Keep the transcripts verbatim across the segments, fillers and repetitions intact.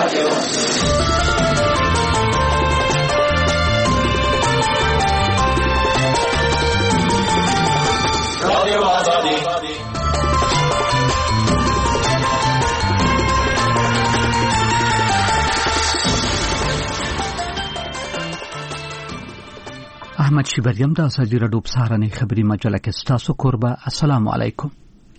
رادیو رادیو آزادی احمد شیبریم د ازادي راډیو په سهارنۍ خبري مجله کې ستاسو کوربه. السلام علیکم.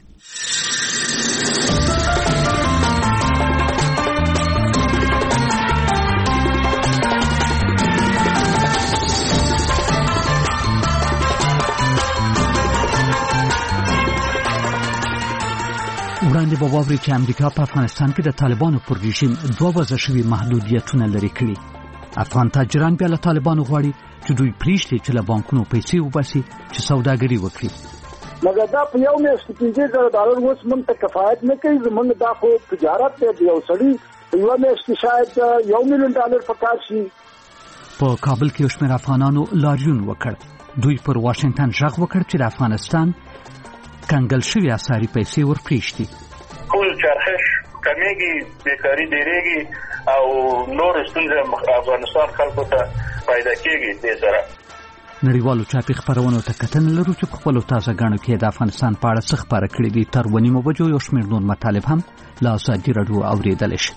وړاندې به واورئ چې امریکا په افغانستان کې د طالبانو پر رژیم دوه وضع شوي محدودیتونه لرې کړي. افغان تاجران بیا له طالبانو غواړي چې دوی پریږدي چې له بانکونو پیسې وباسي چې سوداګري وکړي. مګر دا په یو میاشت کې پنځه زره ډالر اوس موږ ته کفایت نه کوي. زموږ دا خو تجارت دی. یو سړي په یوه میاشت کې شاید یو میلیون ډالر پکار شي. په کابل کې یو شمېر افغانانو لاریون وکړ. دوی پر واشنګټن غږ وکړ چې د افغانستان کنګل شوي اسعاري پیسې ورپریږدي. پول چرخش کمیږي، بیکاري ډېرېږي او نور ستونزې افغانستان خلکو ته پیدا کېږي. دې سره نړیوالو چاپي خپرونو ته کتنه لرو چې په خپلو تازه ګڼو کې د افغانستان په اړه څه خپاره کړي دي. تر اوه نیمو بجو یو شمېر نور مطالب هم له ازادي راډیو اورېدلی شي.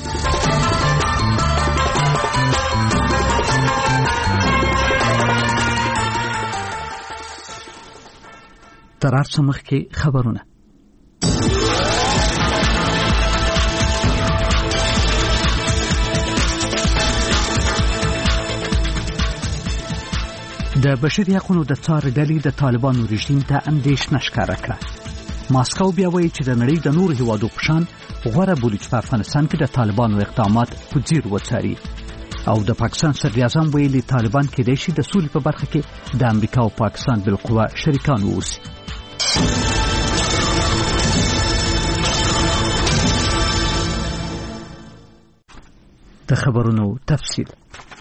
تر هر څه مخکې خبرونه. د بشري حقوقو د څار ډلې د طالبانو رژیم ته اندېښنه ښکاره کړه. ماسکو بیا وایي چې د نړۍ د نورو هیوادو په شان غوره بولي چې په افغانستان کې د طالبانو اقدامات په ځیر وڅاري. او د پاکستان صدر اعظم ویلي طالبان کېدای شي د سولې په برخه کې د امریکا او پاکستان بالقوه شریکان واوسي. د خبرونو تفصیل.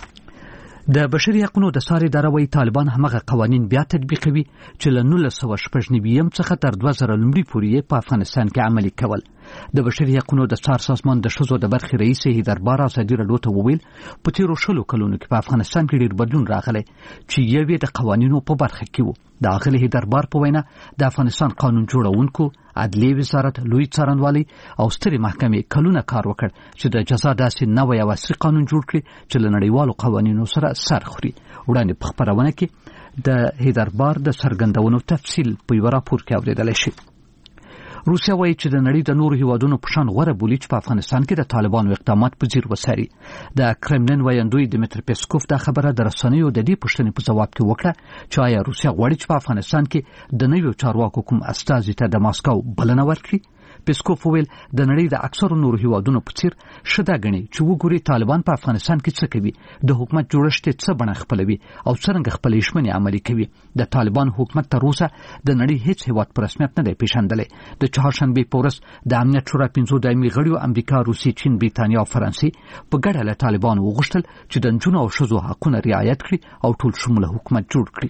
د بشري حقوقو د څار اداره وايي طالبان همغه قوانين بیا تطبیقوي چې له نولس سوه شپږ نوي څخه تر دوه زره لومړي پورې په افغانستان کې عملي کول. د بشري حقوقو د څار سازمان د ښځو د برخې رئیس هیدربار ازادي راډیو ته وویل په تیرو شلو کلونو کې په افغانستان کې ډېر بدلون راغلی چې یوې د قوانینو په برخه کې وو. د اغلې هیدربار په وینا د افغانستان قانون جوړونکو، عدلیې وزارت، لوی څارنوالي او سترې محکمې کلونه کار وکړ چې د جزا داسې نوی او عصري قانون جوړ کړي چې له نړیوالو قوانینو سره سر خوري. وړاندې په خپرونه کې د هیدربار د څرګندونو تفصیل په یو راپور کې اورېدلی شي. روسیا وایي چې د نړۍ د نورو هیوادونو په شان غوره بولي چې په افغانستان کې د طالبانو اقدامات په ځیر وڅاري. د کرملین وایندوی دمیتر پیسکوف دا خبره د رسنیو د دې پوښتنې په ځواب کې وکړه چې آیا روسیا غواړي چې په افغانستان کې د نویو چارواکو کوم استازي ته د ماسکو بلنه ورکړي. پیسکوف ویل د نړۍ د اکثرو نورو هیوادونو په څیر شته غني چې وګوري طالبان په افغانستان کې څه کوي، د حکومت جوړښت څه بڼه خپلوي او څنګه خپل ژمنې عملي کوي. د طالبان حکومت تر اوسه د نړۍ هیڅ هیواد په رسمیت نه دی پیژندلی. د چهارشنبې په ورځ د امنیت شورا پنځو دایمي غړیو امریکا، روسیې، چین، بریتانیا او فرانسې په ګډه له طالبانو وغوښتل چې د نجونو او ښځو حقونه رعایت کړي او ټول شموله حکومت جوړ کړي.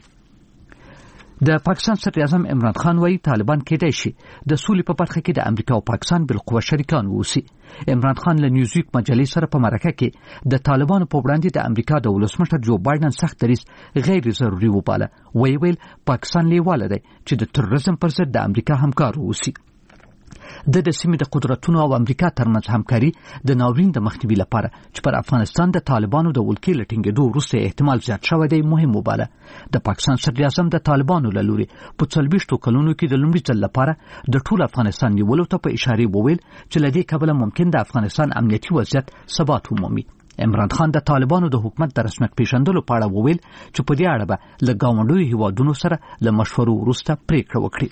د پاکستان صدر اعظم عمران خان وایي طالبان کېدای شي د سولې په برخه کې د امریکا او پاکستان بالقوه شریکان واوسي. عمران خان له نیوزویک مجلې سره په مرکه کې د طالبانو په وړاندې د امریکا د ولسمشر جو بایدن سخت دریځ غیر ضروري وباله. ویل ویل پاکستان لیواله دی چې د تروریزم پر ضد د امریکا همکار واوسي. د د سیمې د قدرتونو او امریکا ترمنځ همکاري د ناورین د مخنیوي لپاره چې پر افغانستان د طالبانو د ولکې له ټینګېدو وروسته احتمال زیات شوی دی مهم وباله. د پاکستان صدر اعظم د طالبانو له لوري په څلوېښتو کلونو کې د لومړي ځل لپاره د ټول افغانستان نیولو ته په اشارې وویل چې له دې کبله ممکن د افغانستان امنیتي وضعیت ثبات ومومي. عمران خان د طالبانو د حکومت د رسمیت پیژندلو په اړه وویل چې په دې اړه به له ګاونډیو هیوادونو سره له مشورو وروسته پریکړه وکړي.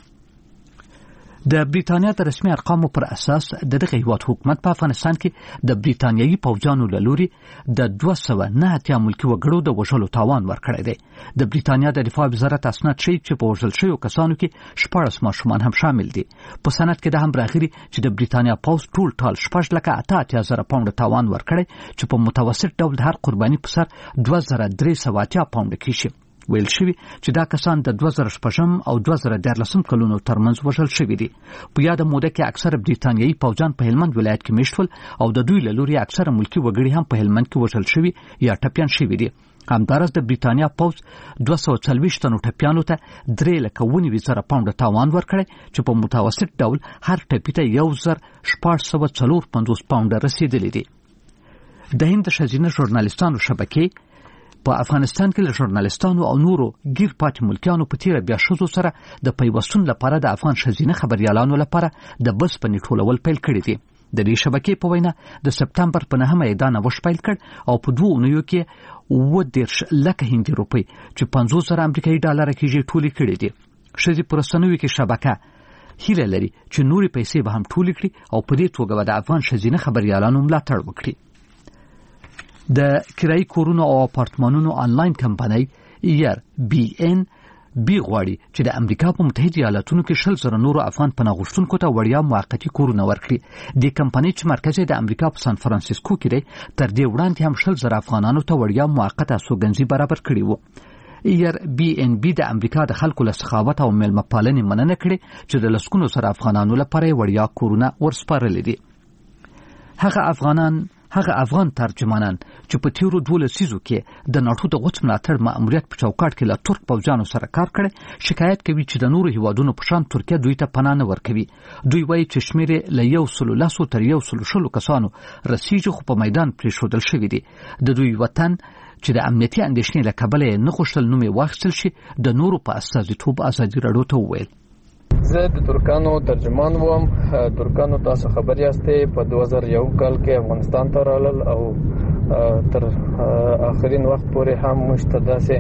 د بریتانیا د رسمي ارقامو پر اساس د دغه هیواد حکومت په افغانستان کې د بریتانیایي پوځیانو له لوري د دوه سوه نه اتیا ملکي وګړو د وژلو تاوان ورکړی دی. د بریتانیا د دفاع وزارت اسناد ښیي چې په وژل شویو کسانو کې شپاړس ماشومان هم شامل دي. په سند کې دا هم راغلي چې د بریتانیا پوځ ټول ټال شپږ لکه اته اتیا زره پاونډه تاوان ورکړی چې په متوسط ډول د هر قرباني په سر دوه زره درې سوه اتیا پاونډه کېږي. ویل شوی چې دا کسان د دوه زره شپږم او دوه زره دیارلسم کلونو ترمنځ وژل شوي دي. په یاده موده کې اکثره بریتانیایي پوځیان په هلمند ولایت کې میشت ول او د دوی له لوري اکثره ملکي وګړي هم په هلمند کې وژل شوي یا ټپیان شوي دي. همدارس د بریتانیا پوځ دوه سوه څلوېښت تنو ټپیانو ته درې لکه ونیوي زره پاونډه تاوان ورکړی چې په متوسط ډول هر ټپي ته یو زر شپږ سوه څلور پنځوس پاونډه رسیدلي دي. د هند د ښځینه ژورنالیستانو شبکې په افغانستان کې له ژورنالیستانو او نورو ګیر پاتې ملکیانو په تیره بیا ښځو سره د پیوستون لپاره د افغان ښځینه خبریالانو لپاره د بسپنې ټولول پیل کړي دي. د دې شبکې په وینا د سپتمبر په نهمه یې دا نوښت پیل کړ او په دوو اونیو کې اووه دېرش لکه هندي روپۍ چې پنځوس زره امریکایي ډالره کېږي ټولې کړي دي. ښځې په رسنیو کې شبکه هیله لري چې نورې پیسې به هم ټولې کړي او په دې توګه به د افغان ښځینه خبریالانو ملاتړ وکړي. د کرایي کورونو او اپارتمانونو آنلاین کمپنۍ ایر بی ان بی غواړي چې د امریکا په متحده ایالاتونو کې شل زره نورو افغان پناه غوښتونکو ته وړیا موقتي کورونه ورکړي. د کمپنۍ چې مرکز یې د امریکا په سان فرانسیسکو کې دی تر دې وړاندې هم شل زره افغانانو ته وړیا موقته استوګنځي برابر کړي وو. ایر بی ان بی د امریکا د خلکو له سخاوت او میلمه پالنې مننه کړې چې د لسګونو سره افغانانو لپاره وړیا کورونه ورسپارلي دي. هغه افغانان هغه افغان ترجمانان چې په تیرو دوه لسیزو کې د ناټو د غوڅ ملاتړ ماموریت په چوکاټ کې له ترک پوځیانو سره کار کړی شکایت کوي چې د نورو هیوادونو په شان ترکیه دوی ته پناه نه ورکوي. دوی وایي چې شمېر له یو سلو لسو تر یو سلو شلو کسانو رسیږي خو په میدان پرېښودل شوي دي. د دوی وطن چې د امنیتي اندېښنې له کبله یې نه غوښتل نوم یې واخیستل شي د نورو په استازیتوب ازادي راډیو ته وویل. زه د ترکانو ترجمان وم. ترکانو تاسو خبر یاستئ په دوه زره یو کال کې افغانستان ته رالل او تر آخرین وخت پورې هم موږ ته داسې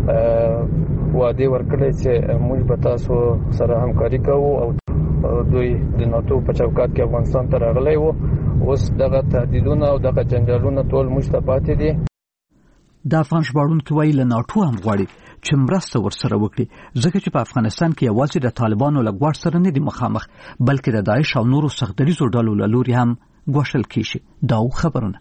وعده ورکړې چې موږ به تاسو سره همکاري کوو او دوی د ناتو په چوکاټ کې افغانستان ته راغلي وو. اوس دغه تهدیدونه او دغه جنجالونه ټول موږ ته پاتې دي. د افغان ژباړونکي وایي له ناټو هم غواړي چې مرسته ورسره وکړي ځکه چې په افغانستان کې یوازې د طالبانو له ګواښ سره نه دي مخامخ بلکې د داعش او نورو سختدریزو ډلو له لوري هم ګواښل کېږي. دا خبرونه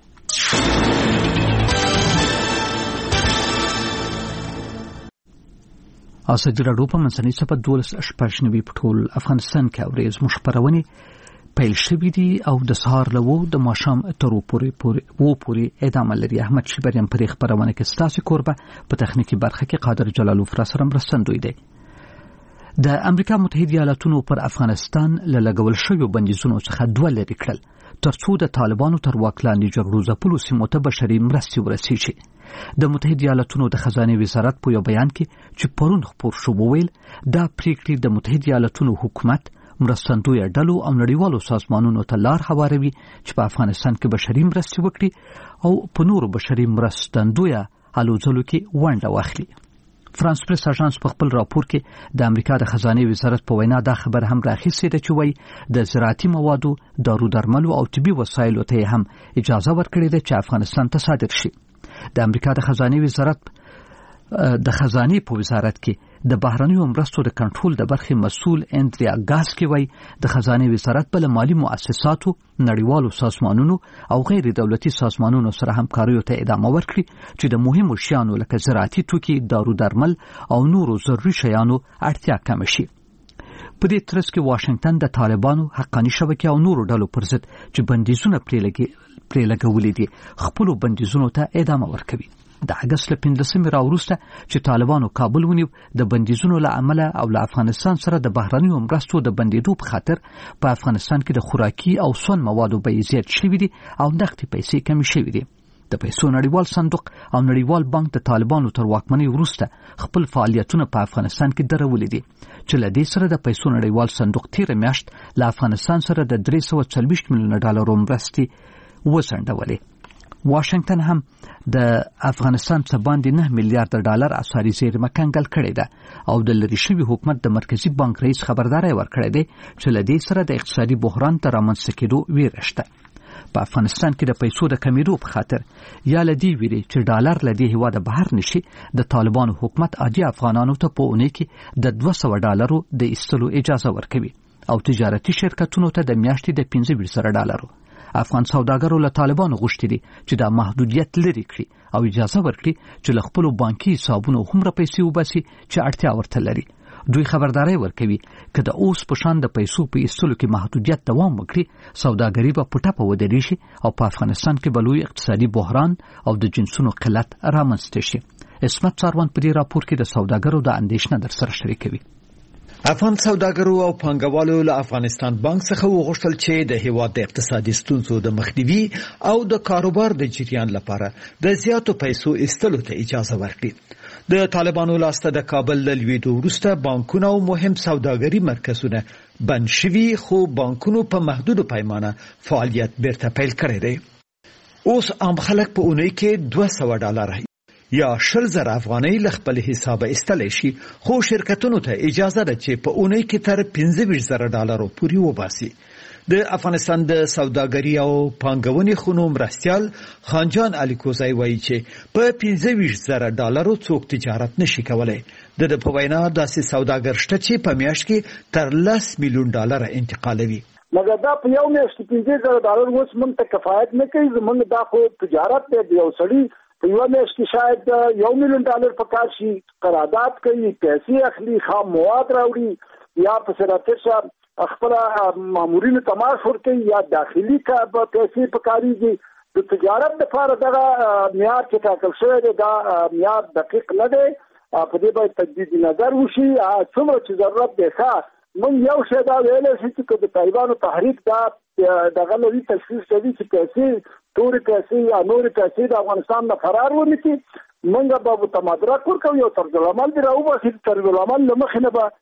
ازادي راډیو په منځنۍ صفحه دولس شپږ نوي په ټول افغانستان کې اوري. زموږ خپرونې پیل شوي دي او د سهار له وو د ماښام تر پورې پورې وو پورې ادامه لري. احمد شیبریم پر خبرونه کې ستاسو کوربه په تخنیکی برخه کې قادر جلالو فر سره مرستندوی دی. د امریکا متحده ایالاتونو پر افغانستان له لګول شویو بندیزونو څخه دوه لري کړل ترڅو د طالبانو تر واک لاندې جګړو ځپلو سیمو ته بشري مرستې ورسیږي. د متحده ایالاتونو د خزانه وزارت په یو بیان کې چې پرون خبر شو وویل دا پریکړې د متحده ایالاتونو حکومت مرستندوی ډلو او نړیوالو سازمانونو ته لار هواروي چې په افغانستان کې بشري مرستې وکړي او په نورو بشري مرستندوی الوځلو کې ونډه واخلي. فرانس پریس اژانس په خپل راپور کې د امریکا د خزانه وزارت په وینا دا خبر هم راخیستې ده چې وایي د زراعتي موادو، دارو درملو او طبي وسایلو ته هم اجازه ورکړې ده چې افغانستان ته صادر شي. د امریکا د خزانه وزارت د خزانه په وزارت کې د بهرنیو مرستو د کنټرول د برخې مسؤل اندریا ګاسکی وایي د خزانه وزارت بل مالی مؤسساتو، نړیوالو سازمانونو او غیر دولتي سازمانونو سره همکاریو ته ادامه ورکړي چې د مهمو شیانو لکه زراعتي توکي، دارو درمل او نورو ضروري شیانو اړتیا کم شي. په دې ترڅ کې واشنگټن د طالبانو حقاني شبکې او نورو ډلو پر ضد چې بندیزونه پرې لګولي دي خپلو بندیزونو ته ادامه ورکوي. د اگست له پنځلسمې راوروسته چې طالبانو کابل ونیو د بندیزونو له امله او له افغانستان سره د بهرنیو مرستو د بندیدو په خاطر په افغانستان کې د خوراکي او سون موادو بیې زیات شوي دي او نقدي پیسې کمې شوي دي. د پیسو نړیوال صندوق او نړیوال بانک د طالبانو تر واکمنۍ وروسته خپل فعالیتونه په افغانستان کې درولي دي چې له دې سره د پیسو نړیوال صندوق تیره میاشت له افغانستان سره د درې سوه څلوېښت میلیونه ډالرو مرستې وځنډولې. واشنگټن هم د افغانستان څخه باندې نه میلیارډ ډالر اسعاري زیرمه کنګل کړې ده او د لری شوی حکومت د مرکزی بانک رئیس خبرداري ورکړې ده چې له دې سره د اقتصادي بحران تر رامنځته کېدو ویره شته. په افغانستان کې د پیسو د کمیدو په خاطر یا لدی ویری چې ډالر لدی هواده بهر نشي د طالبانو حکومت عادي افغانانو ته په اونۍ کې د دوه سوه ډالرو د ایستلو اجازه ورکوي او تجارتي شرکتونو ته د میاشتې د پنځه ویشت زره ډالرو. افغان سوداګرو له طالبانو غوښتي دي چې دا محدودیت لري کړي او اجازه ورکړي چې له خپل بانکي حسابونو هومره پیسې وباسي چې اړتیا ورته لري. دوی خبرداري ورکوي که د اوس په شان د پیسو په ایستلو کې محدودیت دوام وکړي سوداګري به په ټپه ودرېږي شي او په افغانستان کې به لوی اقتصادي بحران او د جنسونو قلت رامنځته شي. اسمت څاروان په دې راپور کې د سوداګرو د اندېښنه در سره شریکوي. افغان سوداګرو او پانګوالو له افغانستان بانک څخه وغوښتل چې د هیواد د اقتصادي ستونزو د مخنیوي او د کاروبار د جریان لپاره د زیاتو پیسو ایستلو ته اجازه ورکړي. د طالبانو لاسته د کابل له لویدو وروسته بانکونه او مهم سوداګري مرکزونه بند شوي خو بانکونو په محدودو پیمانه فعالیت بیرته پیل کړی دی. اوس عام خلک په اونۍ کې دوه سوه ډالر یا شل زره افغانۍ له خپل حسابه ایستلی شي خو شرکتونو ته اجازه ده چې په اونۍ کې تر پنځه ویشت زره ډالرو پورې وباسي. د افغانستان د سوداګري او پانګونې خونو مرستیال خانجان الیکوزی وایي چې په پنځه ویشت زره ډالرو څوک تجارت نشي کولی. د د په وینا داسې سوداګر شته چې په میاشت کې تر لس میلیون ډالر انتقالوي. مګر دا په یو میاشت کې پنځه زره ډالر اوس موږ ته کفایت نه کوي. زموږ دا خو تجارت دی. یو سړي په یو میاشت کې شاید یو میلیون ډالر پکار شي، قرارداد کوي، پیسې اخلي، خام مواد راوړي یا په سراتر شاه خپل مامورینو تماس ورکوي یا داخلي کا پیسې پکاريږي. د تجارت لپاره دغه معیار چې ټاکل شوی دی دا معیار دقیق نه دی. په دې باید تجدید نظر وشي. څومره چې ضرورت دی ښه موږ یو شی دا ویلی شي چې د طالبانو تحریک دا دغه لوي تشخیص کوي چې پیسې تورې پیسې یا نورې پیسې د افغانستان نه فرار ونه کړي. موږ به تمادرک ورکوو یو طرزالعمل دی راوباسي. طرزالعمل له مخې نه به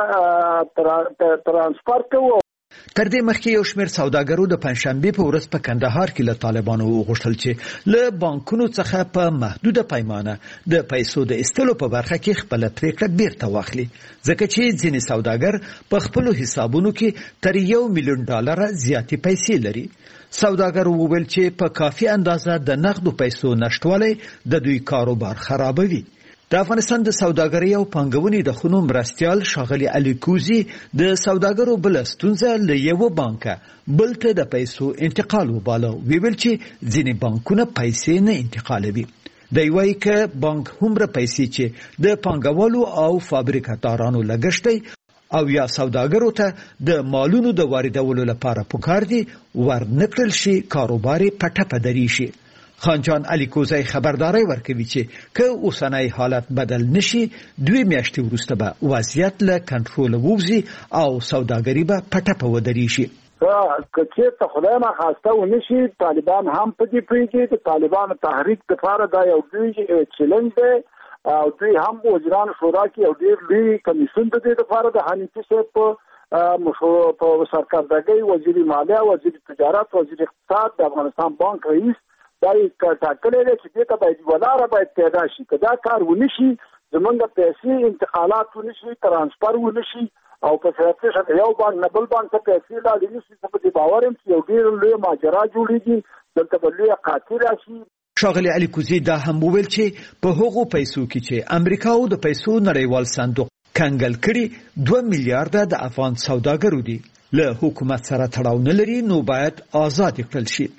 موږ ترانسفر کوو. تر دې مخکې یو شمېر سوداګرو د پنجشنبې په ورځ په کندهار کې له طالبانو وغوښتل چې له بانکونو څخه په محدوده پیمانه د پیسو د ایستلو په برخه کې خپله پرېکړه بیرته واخلي ځکه چې ځینې سوداګر په خپلو حسابونو کې تر یو میلیون ډالره زیاتې پیسې لري. سوداګر وویل چې په کافي اندازه د نقدو پیسو نشتوالی د دوی کاروبار خرابوي. د افغانستان د سوداګرۍ او پانګونې د خونو مرستیال ښاغلي الیکوزي د سوداګرو بله ستونزه له یوه بانکه بل ته د پیسو انتقال وباله. ویل چې ځینې بانکونه پیسې نه انتقالوي. دی وایي که بانک هومره پیسې چې د پانګوالو او فابریکاتارانو لګښت دی او یا سوداګرو ته د مالونو د واردولو لپاره پکار دي ورنکړل شي کاروبار په ټپه درې شي. خانجان الیکوزی خبرداری ورکوي چې که اوسنی حالت بدل نشي دوی میاشتې وروسته به وضعیت له کنټروله ووځي او سوداګري به په ټپه ودرې شي. که چېرته خدای ناخواسته ونه شي طالبان هم په دې پوهېږي. د طالبانو تحریک دپاره دا یو لوی چلنج دی او دوی هم وزیرانو شورا کې یو ډېر لوی کمیسیون د دې دپاره د حنیفي صاحب په په سرکردګۍ وزیر مالیه، وزیر تجارت، وزیر اقتصاد، د افغانستان بانک رئیس دا یې ټاکلی دی چې دې ته باید یوه لاره باید پیدا شي. که دا کار ونه شي زمونږ پیسې انتقالات ونه شي، ترانسفر ونه شي او په سیاسي شکل یو بانک نه بل بانک ته پیسې لاړې نه شي، زه په دې باور یم چې یو ډېر لویه ماجرا جوړېږي، دلته به لویه قحطي راشي. ښاغلي الیکوزي دا هم وویل چې په هغو پیسو کې چې امریکا او د پیسو نړیوال صندوق کنګل کړي دوه میلیارده د افغان سوداګرو دي. له حکومت سره تړاو نه لري نو باید آزاد کړل شي.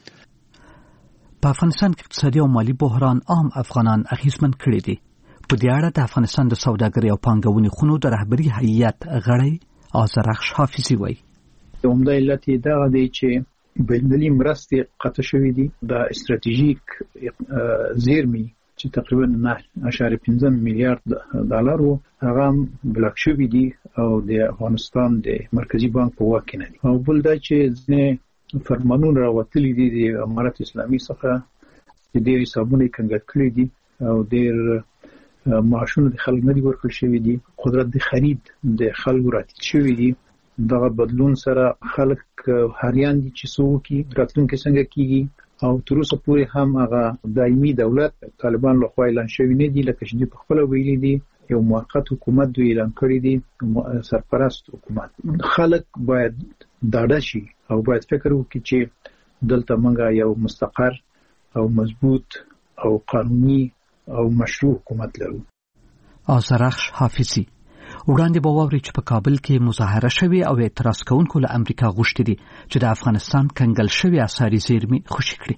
په افغانستان کې اقتصادي او مالی بحران عام افغانان اغیزمن کړي دي. په دې اړه د افغانستان د سوداګرۍ او پانګونې خونو د رهبري هیئت غړی آذرخش حافظي وایي عمده علت یې دغه دی چې بین‌المللي مرستې قطع شوې دي. د استراتیژیک زیرمې چې تقریبا نه اعشاریه پنځه میلیارډ ډالر وو هغه بلاک شوي دي او د افغانستان د مرکزی بانک په واک کې نه دي. او بل دا چې ځینې فرمانونه راوتلي دي د امارت اسلامي څخه چې ډېر حسابونه یې کنګل کړي دي او ډېر معاشونه د خلکو نه دي ورکړل شوي دي. قدرت د خرید د خلکو راټیټ شوي دي. دغه بدلون سره خلک حیران دي چې څه وکړي، راتلونکی څنګه کیږي او تر اوسه پورې هم هغه دایمي دولت طالبان لخوا اعلان شوی نه دي. لکه چې دوی پخپله ویلي دي یو موقت حکومت دوی اعلان کړی دي، سرپرست حکومت. خلک باید ډاډه شي او باید فکر وکړي چې دلته موږ یو مستقر او مضبوط او قانوني او مشروع حکومت لرو. آذرخش حافظي وړاندې به واوري چې په کابل کې مظاهره شوې او اعتراض کوونکو له امریکا غوښتي دي چې د افغانستان کنګل شوې اساري زیرمې خوشي کړي.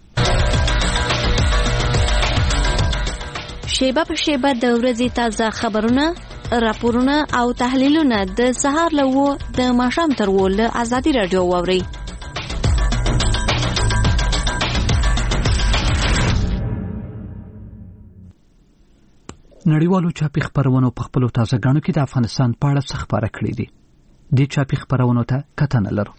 شیبه په شیبه د ورځې تازه خبرونه، راپورونه او تحلیلونه د سهار له وو د ماښام تر وو له ازادي رادیو واوري. نړیوالو چاپي خبرونو په خپلو تازه ګانو کې د افغانستان په اړه څه خبره کړې دي. د چاپي خبرونو ته کتنه لرو.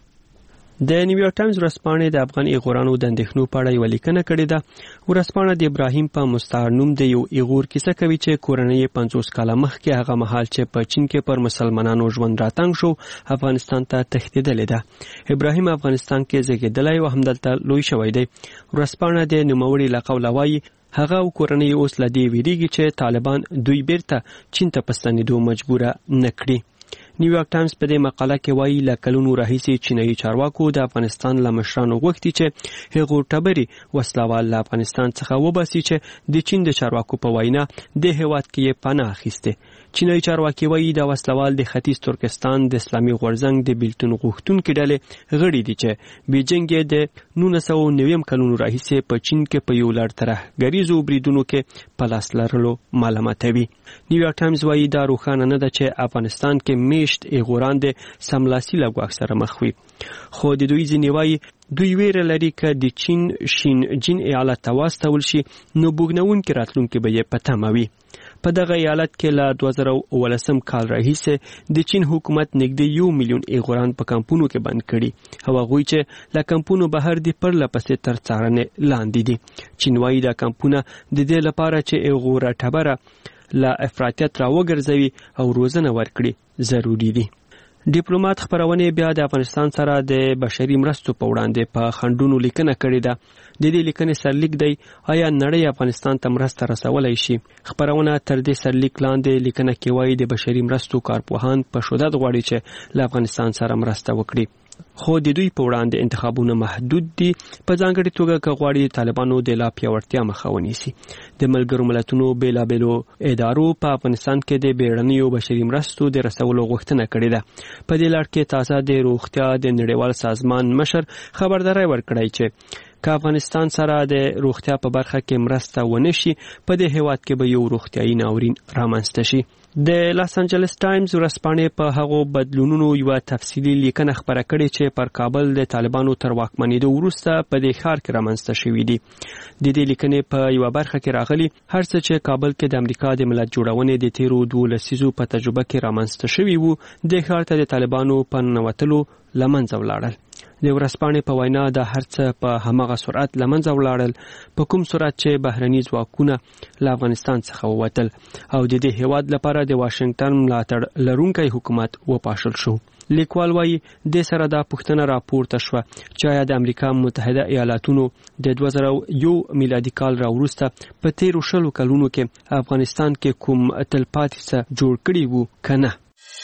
د نیویارک ټایمز ورځپاڼې د افغان ایغورانو د اندېښنو په اړه یوه لیکنه کړې ده. ورځپاڼه د ابراهیم په مستعار نوم د یو ایغور کیسه کوي چې کورنۍ یې پنځوس کاله مخکې هغه مهال چې په چین کې پر مسلمانانو ژوند راتنګ شو افغانستان ته تښتېدلې ده. ابراهیم افغانستان کې زیږېدلی او همدلته لوی شوی دی. ورځپاڼه د نوموړي له قوله وایي هغه او کورنۍ اوس له دې ویریږي چې طالبان دوی بیرته چین ته په ستنېدو مجبوره نه کړي. نیویارک ټایمز په دې مقاله کې وایي له کلونو راهیسې چینایي چارواکو د افغانستان له مشرانو غوښتي چې هغو ټبرې وسلوال له افغانستان څخه وباسي چې د چین د چارواکو په وینا د هېواد کې یې پناه اخیستې. چینایي چارواکي وایي دا وسلوال د ختیځ ترکستان د اسلامي غورځنګ د بیلتون غوښتونکي ډلې غړي دي چې بیجینګ یې د نولس سوه نوي کلونو راهیسې په چین کې په یو لړ ترهګریزو بریدونو کې په لاس لرلو ملامتوي. نیویارک ټایمز وایي دا روښانه نه ده چې افغانستان کې میشت ایغوران د سملاسي له ګواښ سره مخ وي. خو د دوی ځینې وایي دوی ویره لري که د چین شین جین ایالت ته واستول شي نو بوږنوونکي راتلونکي به یې په تمه وي. په دغه ایالت کې له دوه زره اوولسم کال راهیسې د چین حکومت نږدې یو میلیون ایغوران په کمپونو کې بند کړي او هغوی چې له کمپونو بهر دي پرله پسې تر څارنې لاندې دي. چین وایي دا کمپونه د دې لپاره چې ایغوره ټبره له افراطیت راوګرځوي او روزنه ورکړي ضروري دي. ډیپلوماټ خبرونه بیا د افغانستان سره د بشري مرستو په وړاندې په خنډونو لیکنه کړې ده. د دې لیکنې سرلیک دی آیا نړۍ افغانستان ته مرسته رسولای شي. خبرونه تر دې سرلیک لاندې لیکنه کې وایي د بشري مرستو کارپوهان په شدت غواړي چې له افغانستان سره مرسته وکړي. خو د دوی په وړاندې انتخابونه محدود دي، په ځانګړي توګه که غواړي طالبانو د لا پیاوړتیا مخه ونیسي. د ملګرو ملتونو بیلابیلو ادارو په افغانستان کې د بیړنیو بشري مرستو د رسولو غوښتنه کړې ده. په دې لړ کې تازه د روغتیا د نړیوال سازمان مشر خبرداری ورکړی چې که افغانستان سره د روغتیا په برخه کې مرسته ونه شي په دې هېواد کې به یو روغتیایي ناورین رامنځته شي. د لاس انجلس ټایمز ورځپاڼې په هغو بدلونونو یوه تفصیلي لیکنه خپره کړې چې پر کابل د طالبانو تر واکمنېدو وروسته په دې ښار کې رامنځته شوي دي. د دې لیکنې په یوه برخه کې راغلي هر څه چې کابل کې د امریکا د ملت جوړونې د تیرو دوو لسیزو په تجربه کې رامنځته شوي وو د ښار ته د طالبانو په ننوتلو له منځه ولاړل. د ورځپاڼې په وینا د هر څه په همغه سرعت له منځه ولاړل په کوم سرعت چې بهرني ځواکونه له افغانستان څخه ووتل او د دې هېواد لپاره د واشنګټن ملاتړ لرونکی حکومت وپاشل شو. لیکوال وایي د سره دا پوښتنه راپورته شوه چې آیا د امریکا متحده ایالاتونو د دوه زره یو میلادي کال راوروسته په تیرو شلو کلونو کې افغانستان کې کوم تلپاتې څه جوړ کړي وو که نه.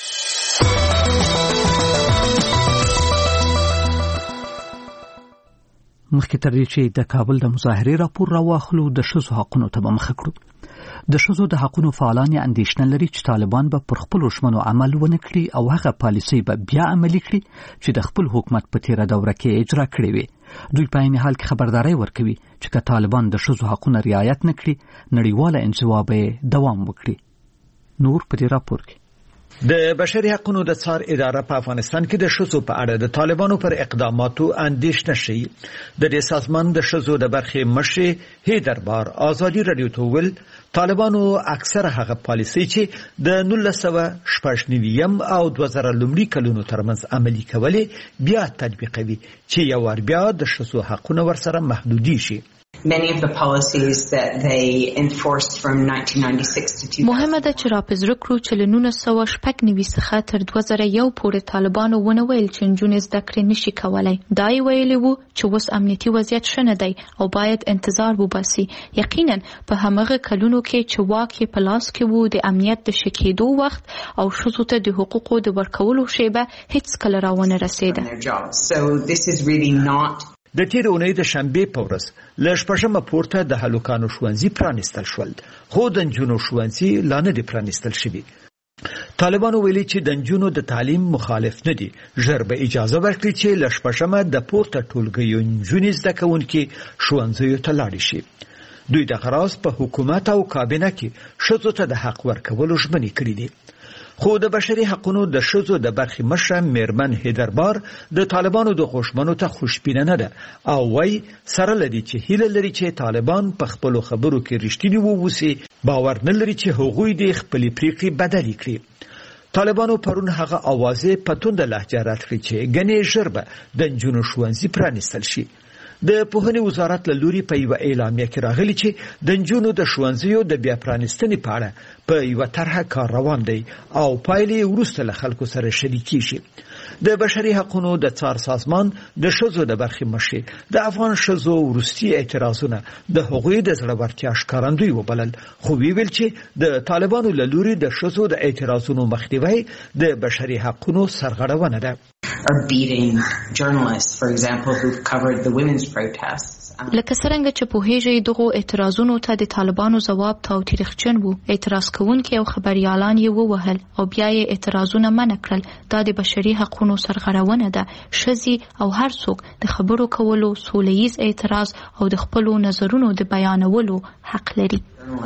مخکې تر دې چې د کابل د مظاهرې راپور راواخلو د ښځو حقونو ته به مخه کړو. د ښځو د حقونو فعالان یې اندېښنه لري چې طالبان به پر خپلو ژمنو عمل ونه کړي او هغه پالیسۍ به بیا عملي کړي چې د خپل حکومت په تیره دوره کې اجرا کړې وي. دوی په عین حال کې خبرداری ورکوي چې که طالبان د ښځو حقونه رعایت نه کړي نړیواله انزوا به دوام وکړي. نور په دې راپور کې د بشري حقوقو د څار اداره په افغانستان کې د ښځو په اړه د طالبانو پر اقداماتو اندېښنه شي. د دې سازمان د ښځو د برخې مشر هیدربار ازادي رادیو ته ویل طالبانو اکثره هغه پالیسۍ چې د نولس سوه شپږ نوي او دوه زره لومړي کلونو ترمنځ عملي کولې بیا تطبیقوي چې یو ور بیا د ښځو حقونه ورسره محدودي شي. Many of the policies that they enforced from nineteen ninety-six to two thousand. مهمه ده چې راپزر کړو چې له نولس سوه شپږ نوي څخه تر دوه زره یو پورې طالبانو ونه ویل چې نجونې زده کړې نشي کولای. دا یې ویلي وو چې اوس امنیتي وضعیت ښه نه دی او باید انتظار وباسي. یقینا په همغه کلونو کې چې واک یې په لاس کې وو د امنیت د ښه کېدو وخت او ښځو ته د حقوقو د ورکولو شیبه هیڅ کله راونه رسېده. So this is really not د تیر اونۍ د شنبې په ورځ له شپږمه پورته د هلکانو ښوونځي پرانیستل شول خو د نجونو ښوونځي لا نه دي پرانیستل شوي. طالبانو ویلي چې د نجونو د تعلیم مخالف نه دي، ژر به اجازه ورکړي چې له شپږمه د پورته ټولګیو نجونې زده کوونکي ښوونځیو ته لاړې شي. دوی دغه راز په حکومت او کابینه کې ښځو ته د حق ورکولو ژمنې کړي دي. خو د بشري حقونو د ښځو د برخې مشره میرمن هیدربار د طالبانو د غوښتنو ته خوشبینه نه ده او وایي سره لدی چې هیله لري چې طالبان په خپلو خبرو کې رښتیني واوسي، باور نه لري چې هغوی د خپلې پریکړې بدلې کړي. طالبانو پرون هغه اوازې په تونده لهجه رد کړې چې ګنې ژر به د نجونو ښوونځي پرانیستل شي. د پوهنې وزارت له لوري په یوه اعلامیه کې راغلي چې د نجونو د ښوونځیو د بیا پرانیستنې په اړه په یوه طرحه کار روان دی او پایلې وروسته له خلکو سره شریکېږي. د بشري حقونو د څار سازمان د ښځو د برخې مشرې د افغان ښځو وروستي اعتراضونه د هغوی د زړورتیا ښکارندوی وبلل، خو ویل چې د طالبانو له لوري د ښځو د اعتراضونو مخنیوی د بشري حقونو سرغړونه ده. Are beating journalists, for example, who've covered the women's protests. لکه څنګه چې په هیجې دغه اعتراضونو ته د طالبانو جواب تاوتریخچن وو، اعتراض کوونکي او خبريالان یې ووهل او بیا یې اعتراضونه منع کړل. دا د بشري حقونو سرغړونه ده. ښځې او هر څوک د خبرو کولو، سولهییز اعتراض او د خپلو نظرونو د بیانولو حق لري.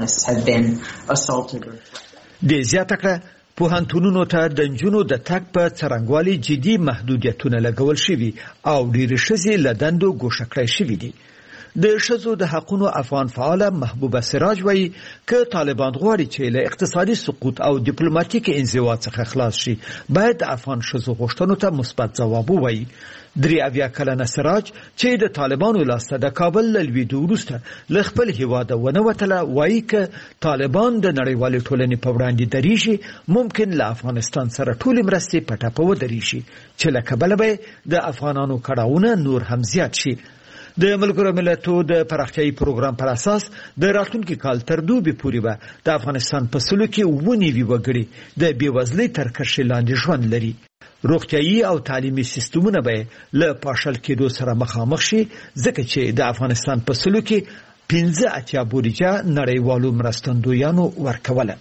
د زیاته کړه پوهنتونونو ته د نجونو د تګ په څرنګوالي جدي محدودیتونه لګول شوي او ډېرې ښځې له دندو ګوښه کړای شوي دي. د ښځو د حقونو افغان فعاله محبوبه سراج وایي که طالبان غواړي چې له اقتصادي سقوط او ډیپلوماتیک انزوا څخه خلاص شي، باید د افغان ښځو غوښتنو ته مثبت ځواب ووایي. درې اویا کلنه سراج چې د طالبانو لاسته د کابل له لوېدو وروسته له خپل هیواده ونه وتله، وایي که طالبان د نړیوالې ټولنې په وړاندې درېږي، ممکن له افغانستان سره ټولې مرستې په ټپه ودرېږي چې له کبله به د افغانانو کړاوونه نور هم زیات شي. د ملګرو ملتو د پراختیایي پروګرام پر اساس د راتلونکي کال تر دوبي پورې به د افغانستان په سلو کې اووه نوي وګړي د بېوزلۍ تر کرښې لاندې ژوند لري. روغتیایي او تعلیمي سیستمونه به له پاشل کېدو سره مخامخ شي، ځکه چې د افغانستان په سلو کې پنځه اتیا بودیجه نړیوالو مرستندویانو ورکوله.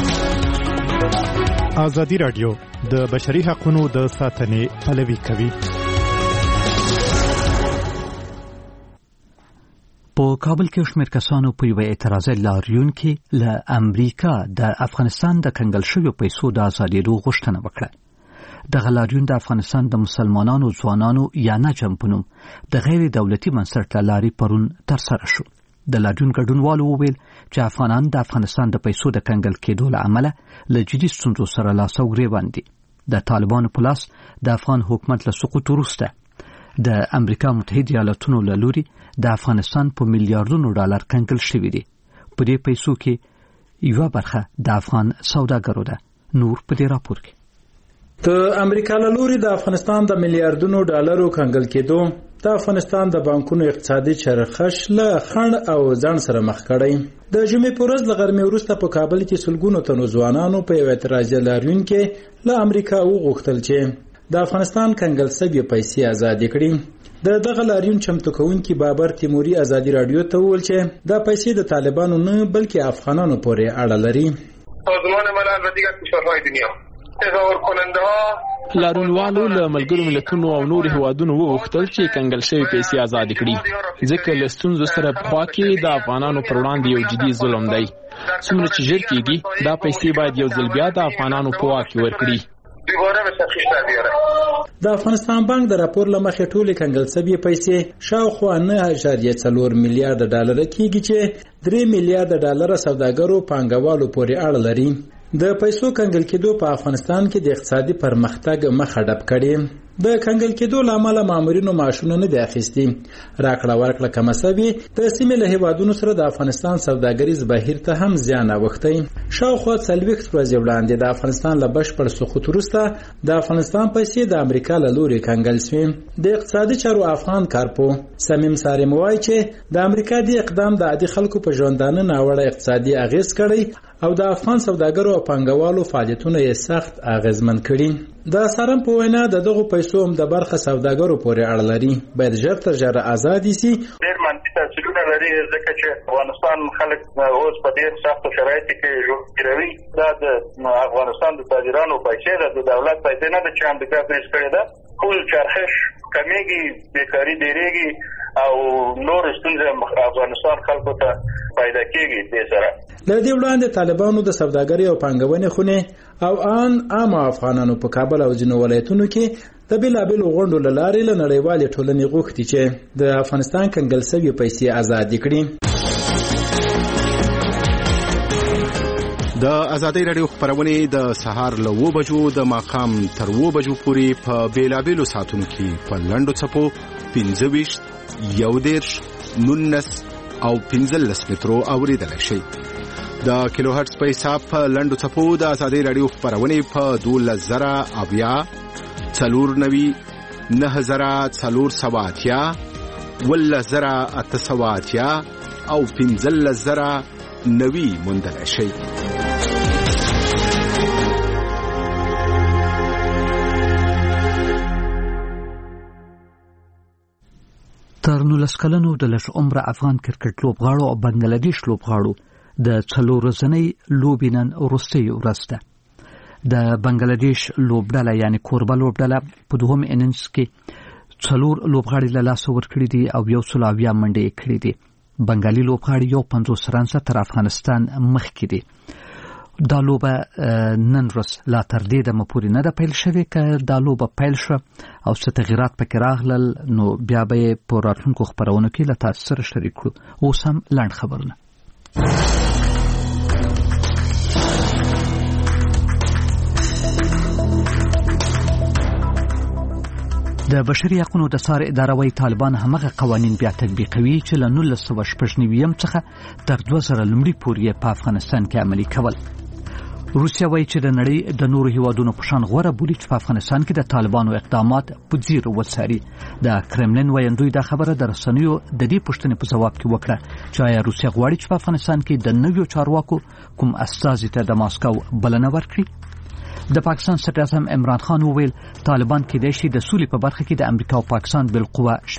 ازادي راډیو د بشري حقونو د ساتنې پلوي کوي. په کابل کې شمېر کسانو په یوه اعتراضي لاریون کې له امریکا د افغانستان د کنګل شویو پیسو د ازادېدو غوښتنه وکړه. دغه لاریون د افغانستان د مسلمانانو ځوانانو یا نجم په نوم د غیر دولتي بنسټ له لارې پرون ترسره شو. د لاریون ګډونوالو وویل چې افغانان د افغانستان د پیسو د کنګل کېدو له امله له جدي ستونزو سره لاس او ګریوان دي. د طالبانو په لاس د افغان حکومت له سقوط وروسته د امریکا متحده ایالاتونو له لوري د افغانستان په میلیارډونو ډالر کنګل شوي دي. په دې پیسو کې یوه برخه د افغان سوداګرو ده. نور په دې راپور کې د امریکا له لوري د افغانستان د میلیارډونو ډالرو کنګل کېدو د افغانستان د بانکونو اقتصادي چرخش له خنډ او ځان سره مخ کړی. د جمعې په ورځ له غرمې وروسته په کابل کې سلګونو تنو ځوانانو په یو اعتراضي لاریون کې له امریکا وغوښتل چې د افغانستان کنګل شوی پیسې آزاد کړي. د دغه لاریون چمتو کوونکی بابر تیموري ازادي رادیو ته وویل چې دا پیسې د طالبانو نه بلکې افغانانو پورې اړه لري. سازمان ملل و دیگر کشورهای دنیا تظاهر کننده ها لاریونوالو له ملګرو ملتونو او نور هیوادونو وغوښتل چې کنګل شوی پیسې آزاد کړي، ځکه له ستونزو سره په خوا کې د افغانانو پر وړاندې یو جدي ظلم دی. څومره چې ژر کېږي دا پیسې باید یو ځل بیا د افغانانو په واک کې ورکړي. د افغانستان بانک د راپور لمخې ټولې کنګل شوی پیسې شاوخوا نه اعشاریه څلور میلیارډ ډالر کېږي چې درې میلیارډ ډالر سوداګرو پانګوالو پورې اړه لري. د پیسو کنګل کېدو په افغانستان کې د اقتصادي پرمختګ مخه ډب کړي. د کنګل کېدو لامل مامورینو معاشونه نه دي اخیستي. راکړه ورکړه کمه شوې د سیمې له هیوادونو سره د افغانستان سوداګریز بهیر ته هم زیان اوښتی. شاوخوا څلوېښت ورځې وړاندې د افغانستان له بشپړ سقوط وروسته د افغانستان پیسې د امریکا له لوري کنګل شوې. د اقتصادي چارو افغان کارپو سمیم سارم وایي چې د امریکا د اقدام د عادي خلکو په ژوندانه ناوړه اقتصادي اغیز کړی او د افغان سوداګرو او پانګوالو فعالیتونه یې سخت اغیزمن کړي. د سارم په وینا د دغه پیسو هم د برخه سوداګرو پورې اړه لري، باید ژر تر ژره آزاد شي. ډېر منفي تاثیرونه لري ځکه چې افغانستان خلک اوس په ډېر سختو شرایطو کې ژوند کوي. دا د افغانستان د تاجرانو پیسې ده، د دولت پیسې نه ده چې امریکا فریز کړې ده. پول چرخش کمیږي، بیکاري ډېرېږي او نور ستونزې افغانستان خلکو ته پیدا کېږي. دې سره له دې وړاندې طالبانو د سوداګرۍ او پانګونې خونې او ان عام افغانانو په کابل او ځینو ولایتونو کې د بېلابېلو غونډو له لارې له نړیوالې ټولنې غوښتي چې د افغانستان کنګل شوې پیسې آزادې کړي. د ازادۍ راډیو خبرونه د سهار له اوه بجو د ماښام تر اوه بجو پورې په بیلابېلو ساعتونو کې په لنډو څپو پنځه ویشت، یو دېرش، نولس او پنځلس مترو اورېدلی شئ. د کیلو هرټز په حساب په لنډو څپو د ازادۍ راډیو خبرونه په دولس زره اویا، څلور نوي، نهه زره څلور سوه اتیا، اوولس زره اته سوه اتیا او پنځلس زره نوي موندلی شئ. تر نولس کلنو د لږ عمره افغان کرکټ لوبغاړو او بنگلادیش لوبغاړو د څلور ورځنۍ لوبې نن وروستۍ ورځ ده. د بنگلادیش لوبډله یعنی کوربه لوبډله په دوهم اننګز کې څلور لوبغاړي له لاسه ورکړي دي او یو سل اویا منډې یې کړي دي. بنګالي لوبغاړي یو پنځوس رنزه تر افغانستان مخکې دي. دا لوبه نن ورځ لا تر دې دمه پورې نه ده پیل شوې. که دا لوبه پیل شوه او څه تغیرات پکې راغلل نو بیا به یې په راتلونکو خپرونو کې له تاسو سره شریک کړو. اوس هم لنډ خبرونه. د بشري حقوقو د څار اداره وايي طالبان همغه قوانین بیا تطبیقوي چې له نولس سوه شپږ نوي څخه تر دوه زره لومړي پورې په افغانستان کې عملي کول. روسیا وايي چې د نړۍ د نورو هیوادونو په شان غوره بولي چې په افغانستان کې د طالبانو اقدامات په ځیر وڅاري. د کرملین وایندوی دا خبره د رسنیو د دې پوښتنې په ځواب کې وکړه چې آیا روسیا غواړي چې په افغانستان کې د نویو چارواکو کوم استازي ته د ماسکو بلنه ورکړي. د پاکستان صدر اعظم عمران خان وویل طالبان کېدای شي د سولې په برخه کې د امریکا او پاکستان بالقوه